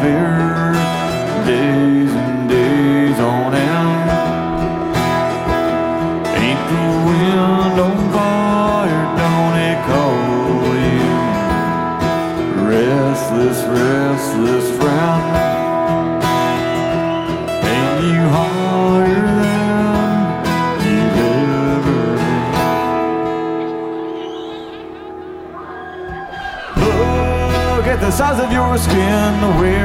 fear, days and days on end. Ain't the wind on fire, don't it call you? Restless, restless friend. Ain't you harder than you've ever been? Look at the size of your skin, where